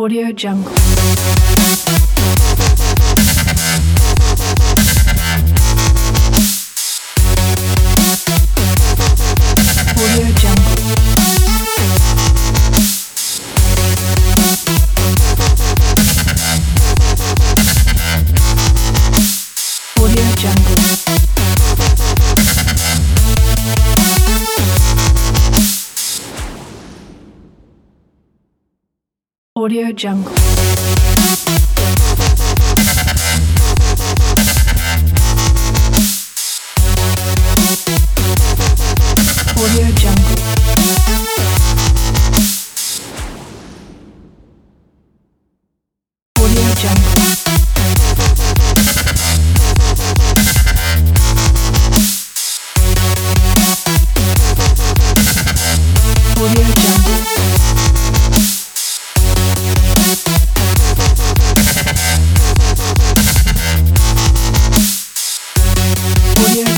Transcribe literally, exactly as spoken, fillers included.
Audio Jungle. Audio Jungle. Audio Jungle. Audio Jungle. Audio Jungle. Audio Jungle. Audio Jungle. Audio